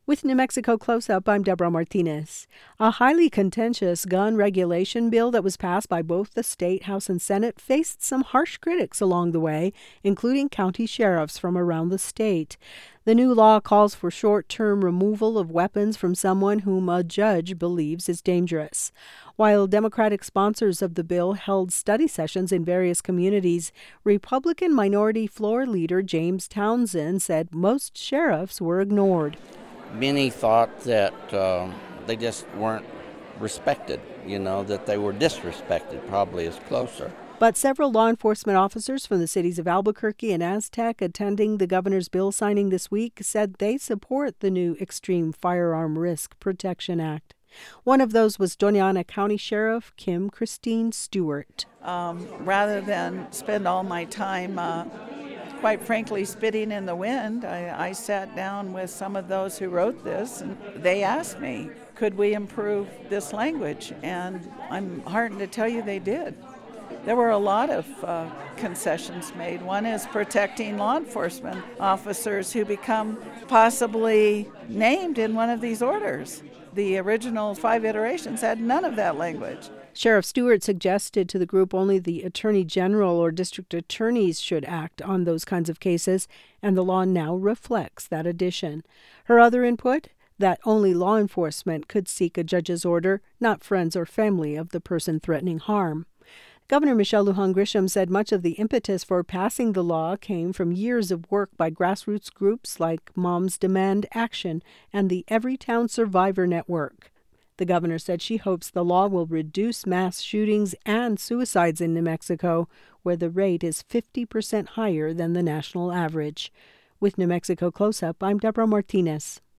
With New Mexico Close-Up, I'm Deborah Martinez. A highly contentious gun regulation bill that was passed by both the state House and Senate faced some harsh critics along the way, including county sheriffs from around the state. The new law calls for short-term removal of weapons from someone whom a judge believes is dangerous. While Democratic sponsors of the bill held study sessions in various communities, Republican Minority Floor Leader James Townsend said most sheriffs were ignored. Many thought that they just weren't respected, that they were disrespected, probably is closer. But several law enforcement officers from the cities of Albuquerque and Aztec attending the governor's bill signing this week said they support the new Extreme Firearm Risk Protection Act. One of those was Doña Ana County Sheriff Kim Christine Stewart. Rather than spend all my time quite frankly, spitting in the wind, I sat down with some of those who wrote this, and they asked me, could we improve this language? And I'm heartened to tell you they did. There were a lot of concessions made. One is protecting law enforcement officers who become possibly named in one of these orders. The original 5 iterations had none of that language. Sheriff Stewart suggested to the group only the attorney general or district attorneys should act on those kinds of cases, and the law now reflects that addition. Her other input? That only law enforcement could seek a judge's order, not friends or family of the person threatening harm. Governor Michelle Lujan Grisham said much of the impetus for passing the law came from years of work by grassroots groups like Moms Demand Action and the Everytown Survivor Network. The governor said she hopes the law will reduce mass shootings and suicides in New Mexico, where the rate is 50% higher than the national average. With New Mexico Close-Up, I'm Deborah Martinez.